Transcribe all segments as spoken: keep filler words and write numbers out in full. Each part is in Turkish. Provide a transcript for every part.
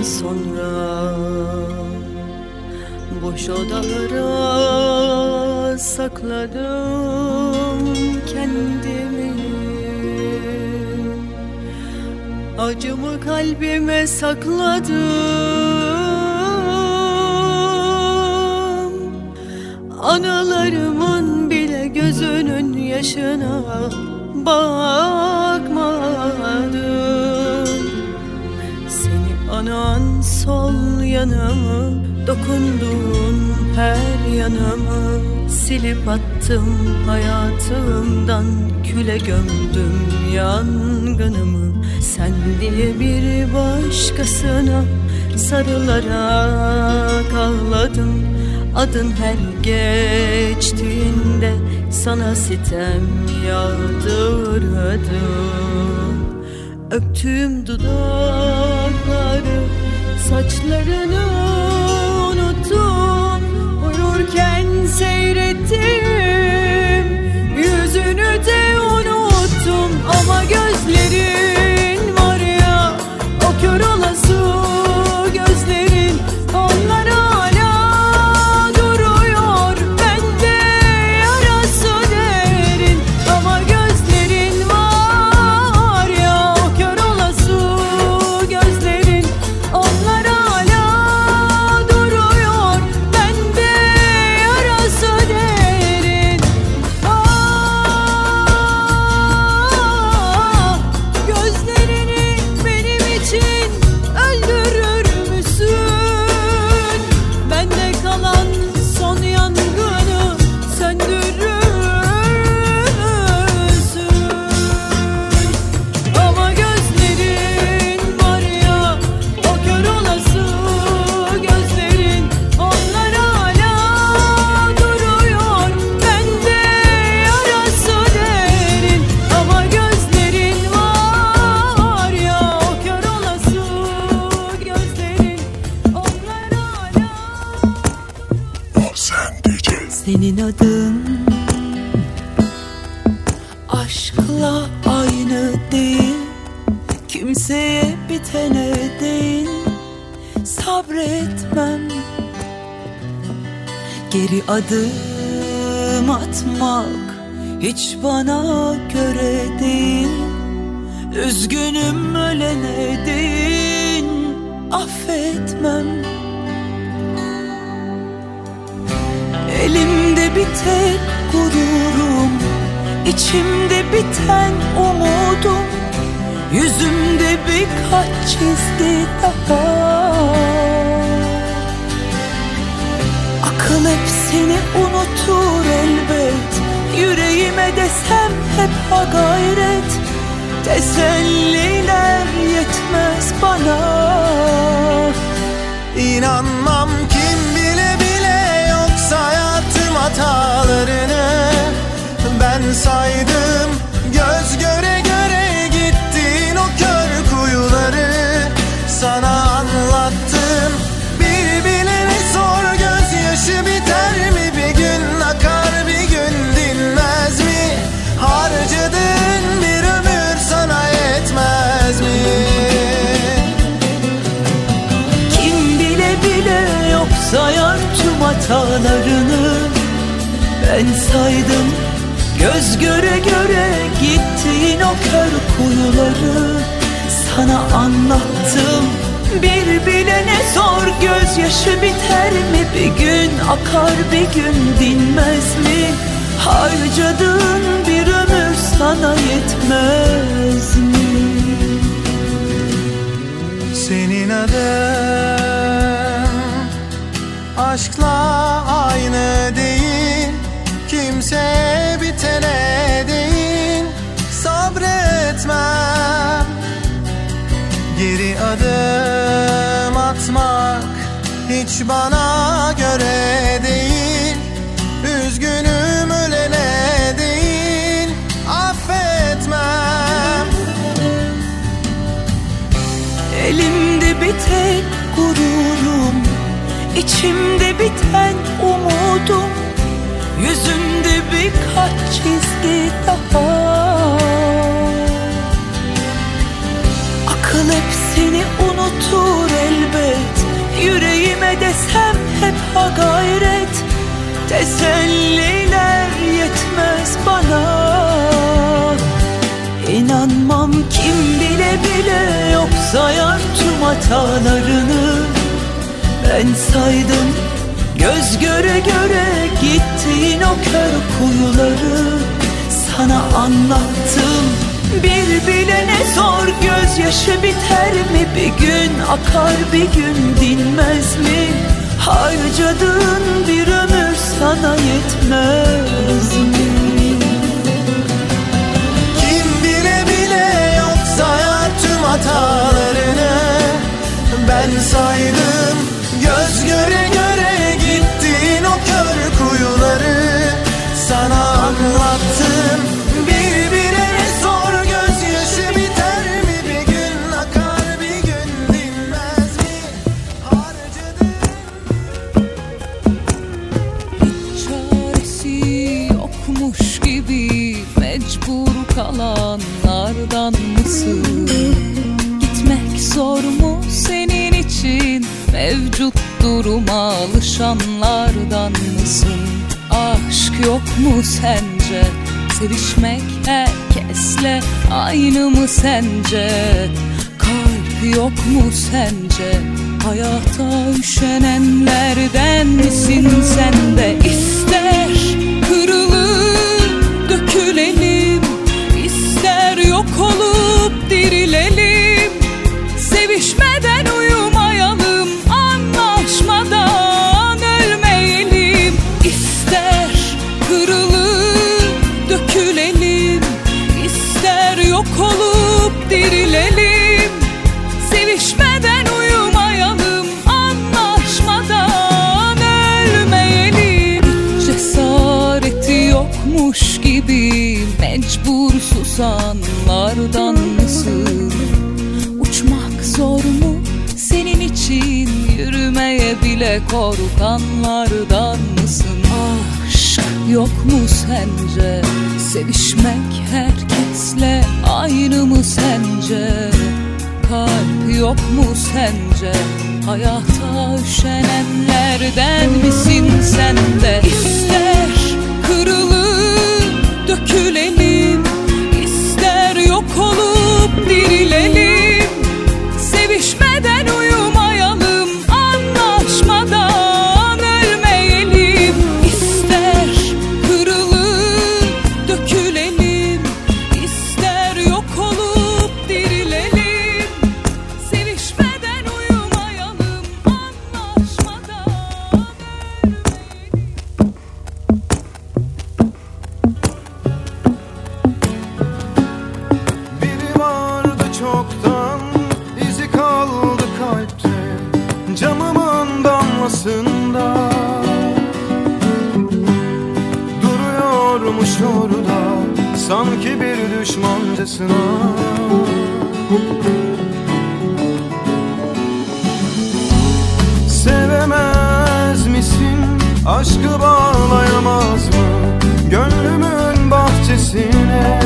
sonra boş odalara sakladım kendimi. Acımı kalbime sakladım. Anılarımın bile gözünün yaşına bakmadım. Seni anan sol yanımı, dokunduğun her yanımı silip attım hayatımdan, küle gömdüm yangınımı. Sen diye bir başkasına sarılarak ağladım. Adın her geçtiğinde sana sitem yağdırdım. Öptüğüm dudakları, saçlarını unuttum. Uyurken seyrettim, yüzünü de unuttum. Ama gözlerin var ya, o kör olası gözlerin, onlar hala duruyor bende yarası derin. Ama gözlerin var ya, o kör olası gözlerin, onlar hala duruyor bende yarası derin. Ah, gözlerini benim için öldürür müsün? Bende kalan son yangını söndürür müsün? Ama gözlerin var ya, o kör olası gözlerin, onlar hala duruyor bende yarası derin. Ama gözlerin var ya, o kör olası gözlerin, onlar hala. Senin adın aşkla aynı değil, kimseye bitene değil. Sabretmem, geri adım atmak hiç bana göre değil. Üzgünüm ölene değil, affetmem. Elimde bir tek gururum, içimde biten umudum, yüzümde birkaç çizgi daha. Akıl hep seni unutur elbet, yüreğime desem hep ha gayret. Teselliler yetmez bana. İnanmam kim bile bile, yoksa hayatım hatalarını ben saydım. Göz göre göre gittin o kör kuyuları, sana anlattım. Bir bileni sor, gözyaşı biter mi? Bir gün akar bir gün dinmez mi? Harcadığın bir ömür sana yetmez mi? Sayar tüm hatalarını ben saydım. Göz göre göre gittiğin o kör kuyuları sana anlattım. Bir bilene sor, gözyaşı biter mi? Bir gün akar bir gün dinmez mi? Harcadığın bir ömür sana yetmez mi? Senin adın aşkla aynı değil, kimseye bitene değil. Sabretmem, geri adım atmak hiç bana göre değil. Üzgünüm ölene değil, affetmem. Elimde bir tek gururum, İçimde biten umudum, yüzümde birkaç çizgi daha. Akıl hep seni unutur elbet, sayar tüm hatalarını. Ben saydım göz göre göre gittiğin o kör kuyuları. Sana anlattım bir bilene zor, gözyaşı biter mi bir gün, akar bir gün dinmez mi? Harcadığın bir ömür sana yetmez mi? Kim bile bile yok sayar tüm hatalarını. Ben saydım göz göre göre gittiğin o kör kuyuları. Sana anlattım bir bilene zor, gözyaşı biter mi bir gün, akar bir gün dinmez mi? Harcadım. Hiç çaresi yokmuş gibi mecbur kalanlardan mısın? Gitmek zor mu senin için, mevcut duruma alışanlardan mısın? Aşk yok mu sence? Sevişmek herkesle aynı mı sence? Kalp yok mu sence? Hayata üşenenlerden misin sen de? İster kırılıp dökülelim, ister yok olup dirilelim. Sevişmeden uyumayalım, anlaşmadan ölmeyelim. İster kırılıp dökülelim, ister yok olup dirilelim. Sevişmeden uyumayalım, anlaşmadan ölmeyelim. Cesareti yokmuş gibi mecbur susanlardan mısın? Uçmak zor mu senin için, yürümeye bile korkanlardan mısın? Aşk yok mu sence? Sevişmek herkesle aynı mı sence? Kalp yok mu sence? Hayata üşenenlerden misin sen de? İster kırılıp dökülelim, ister yok olup dirilelim. Sevişmeden uyumayalım, anlaşmadan ölmeyelim. İster kırılıp dökülelim, ister yok olup dirilelim. Sevişmeden uyumayalım, anlaşmadan ölmeyelim. Biri vardı çoktan, izi kaldı kalpte, camımın damlasında. Duruyormuş orada sanki bir düşmancasına. Sevemez misin, aşkı bağlayamaz mı gönlümün bahçesine?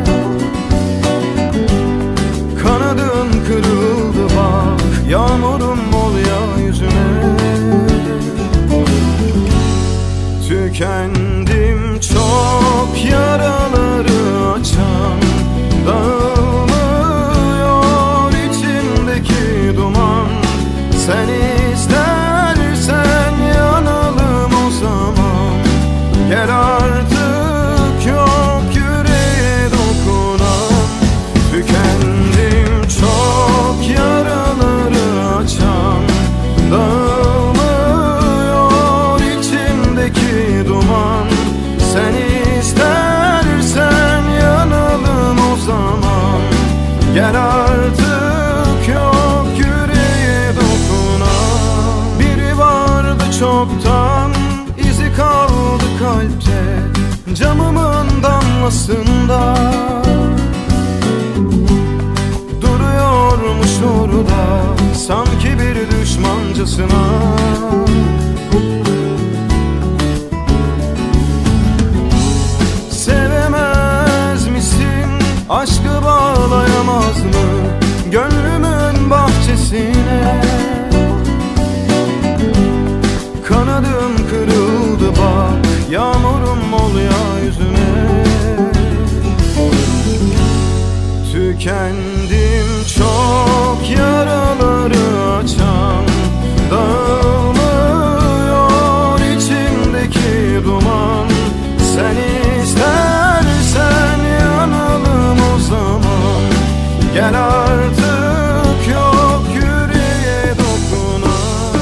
Kanadın kırıldı bak, yağmurum ol ya yüzüne. Tükendim çok yaraları açan, dağılmıyor içimdeki duman. Sen istersen yanalım o zaman, gel artık yok yüreğe dokunan. Tükendim çok yaraları açan, dağılmıyor içimdeki duman. Sen istersen yanalım o zaman, gel artık yok yüreğe dokunan. Biri vardı çoktan, izi kaldı kalpte, camımın damlasında. Duruyormuş orada sanki bir düşmancasına. Sevemez misin, aşkı bağlayamaz mı gönlümün bahçesine? Kanadım kırıldı bak, yağmurum ol ya yüzüne. Tükendim çok ya gel artık, yok yüreğe dokunan.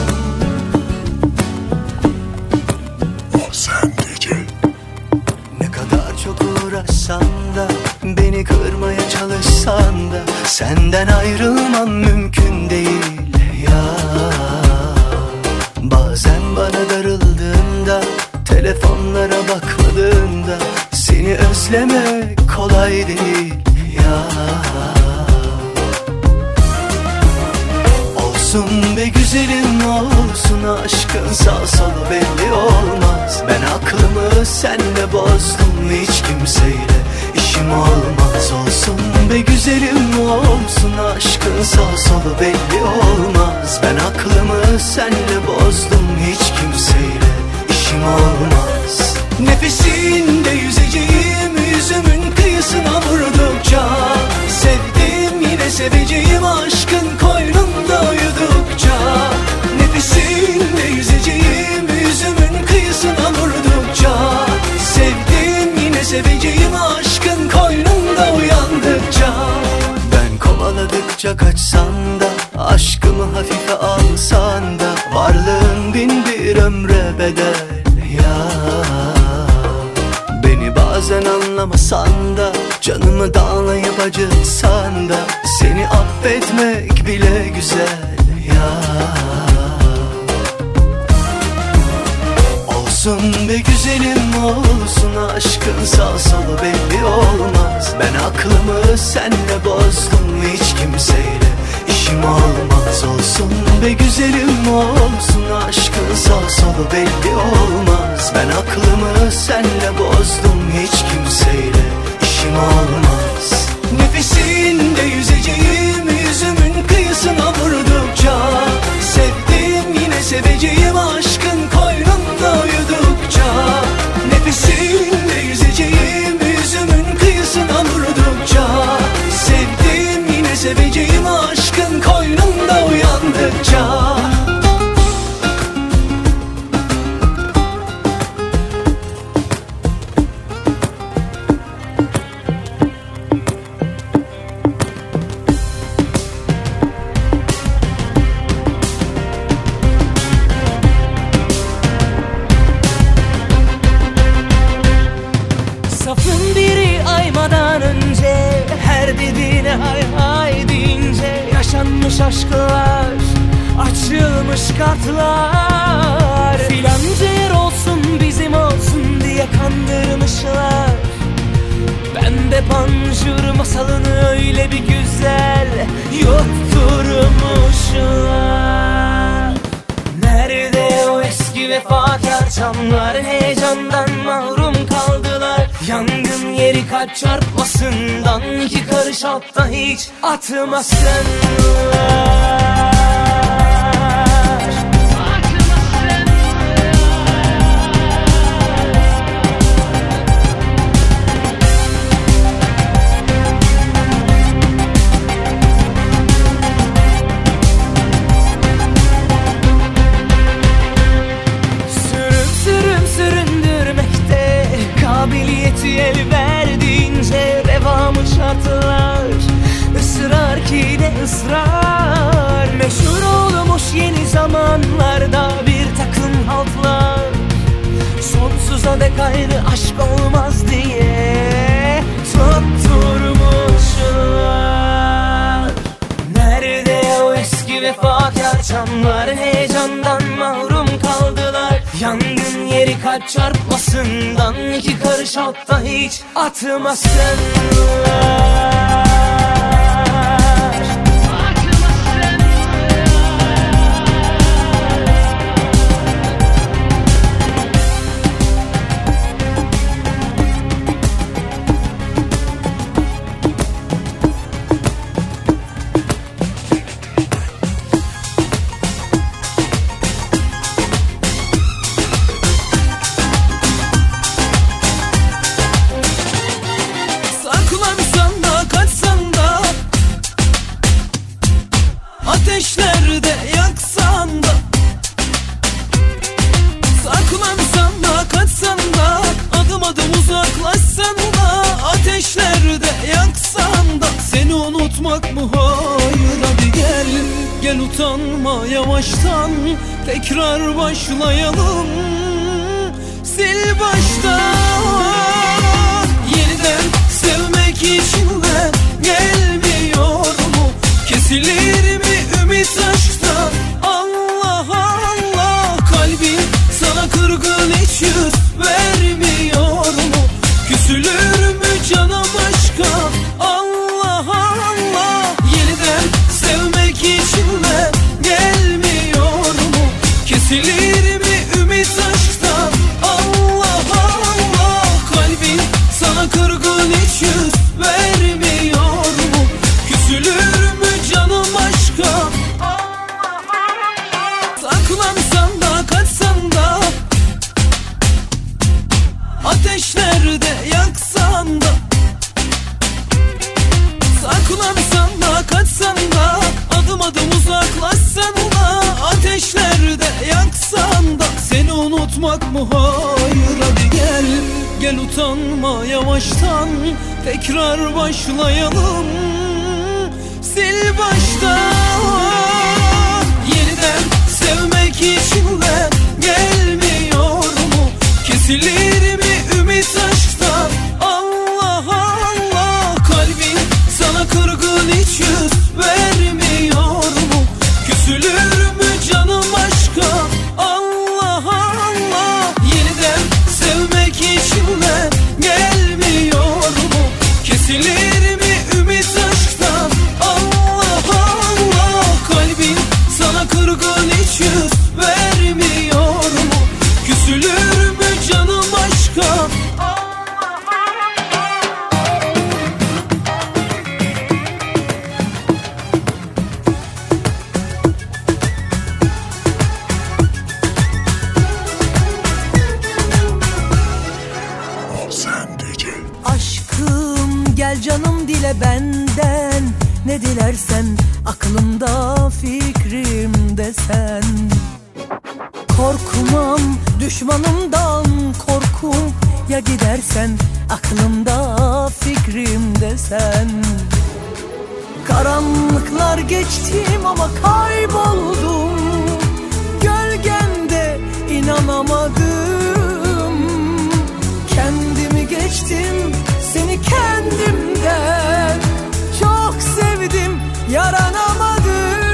O sen gece. Ne kadar çok uğraşsan da, beni kırmaya çalışsan da, senden ayrılmam mümkün değil ya. Bazen bana darıldığında, telefonlara bakmadığında, seni özlemek kolay değil ya. Olsun be güzelim olsun, aşkın sağ solu belli olmaz. Ben aklımı senle bozdum, hiç kimseyle işim olmaz. Olsun be güzelim olsun, aşkın sağ solu belli olmaz. Ben aklımı senle bozdum, hiç kimseyle işim olmaz. Nefesinde yüzeceğim, yüzümün kıyısına vurdukça, sevdim yine seveceğim, aşkın koynunda uyudukça. Nefesinde yüzeceğim, yüzümün kıyısına vurdukça, sevdim yine seveceğim, aşkın koynunda uyandıkça. Ben kovaladıkça kaçsan da, aşkımı hafife alsan da, varlığın bin bir ömre bedel ya. Beni bazen anlamasan da, canımı dağlayıp acıtsan da, seni affetmek bile güzel ya. Olsun be güzelim olsun, aşkın sağ solu belli olmaz. Ben aklımı senle bozdum, hiç kimseyle işim olmaz. Olsun be güzelim olsun, aşkın sağ solu belli olmaz. Ben aklımı senle bozdum, hiç kimseyle işim olmaz. Nefesinde yüzeceğim, yüzümün kıyısına vurdukça, sevdim yine seveceğim, aşkın koynunda uyudukça. Nefesinde yüzeceğim, yüzümün kıyısına vurdukça, sevdim yine seveceğim, aşkın koynunda uyandıkça. Safın biri aymadan önce, her dediğine hay hay deyince, yaşanmış aşklar, açılmış kartlar. Filanca yer olsun bizim olsun diye kandırmışlar. Ben de panjur masalını öyle bir güzel yutturmuşlar. Nerede o eski vefakar çamlar, heyecandan mahrum kaldılar. Yangın yeri kalp çarpmasından, iki karış altta hiç atmasınlar. Kabiliyeti el verdiğince, revamı şartlar, ısrar ki de ısrar. Meşhur olmuş yeni zamanlarda bir takım haltlar, sonsuza dek ayrı aşk olmaz diye tutturmuşlar. Nerede o eski vefakar çamlar, heyecandan mahrum kaldılar. Yangın yeri kalp çarpmasından, iki karış altta hiç atmasınlar. Saklansan Gel utanma yavaştan, tekrar başlayalım. Sil baştan. Yeniden sevmek içinden gelmiyor mu? Kesilir mi ümit aşktan? Allah Allah, kalbin sana kırgın, hiç yüz vermiyor mu? Küsülür mü canım aşka? Allah Allah, yeniden sevmek içinden gelmiyor mu? Kesilir mi ümit aşktan? Allah Allah, kalbin sana kırgın, hiç yüz vermiyor mu? Küsülür mü canım aşka? Saklansan da kaçsan da, ateşlerde yaksan da, saklansan da kaçsan da, adım adım uzaklaşsan da, ateşlerde yaksan da, seni unutmak mı? Hayır, hadi gel. Gel utanma yavaştan, tekrar başlayalım. Sil baştan. Yeniden sevmek içinden gelmiyor mu? Kesilir mi ümit aşktan? Allah Allah, kalbin sana kırgın, hiç yüz vermiyor mu? Küsülür mü canım aşka? Allah Allah, yeniden sevmek içinden gelmiyor mu? Kesilir mi ümit aşktan? Allah Allah, kalbin sana kırgın, hiç yüz vermiyor mu? Küsülür mü canım aşka? O sen D J. Aşkım gel canım, dile benden ne dilersen, aklımda fikrimde sen. Korkmam düşmanımdan, korkum ya gidersen, aklımda fikrimde sen. Karanlıklar geçtim ama kayboldum, gölgende inanamadım. Kendimi geçtim, seni kendimden çok sevdim, yaranamadım.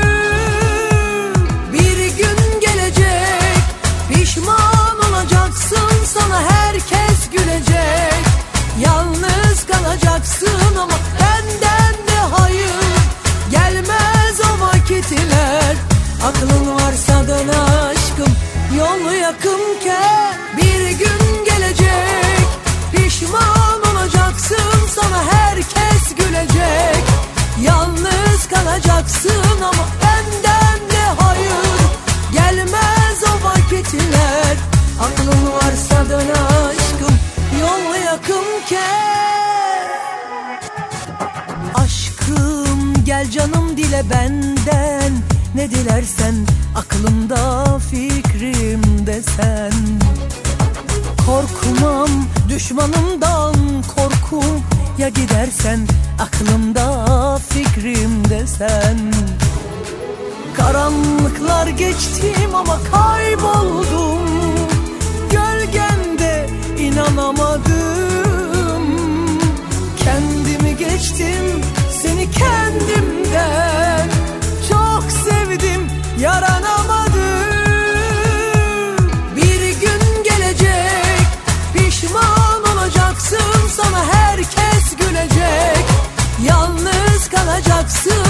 Bir gün gelecek, pişman olacaksın, sana herkes gülecek. Yalnız kalacaksın ama benden de hayır gelmez o vakitler. Aklın varsa dön aşkım, yolu yakınken. Bir gün gelecek, pişman olacaksın, sana herkes gülecek. Yalnız kalacaksın ama benden de hayır gelmez o vakitler. Aklın varsa dön aşkım, yol yakınken. Aşkım gel canım, dile benden ne dilersen, aklımda fikrimde sen. Korkmam düşmanımdan, korkum ya gidersen, aklımda fikrimde sen. Karanlıklar geçtim ama kayboldum, gölgende inanamadım. Kendimi geçtim, seni kendimden çok sevdim, yaranamadım. Bir gün gelecek, pişman olacaksın, sana herkes gülecek. Yalnız kalacaksın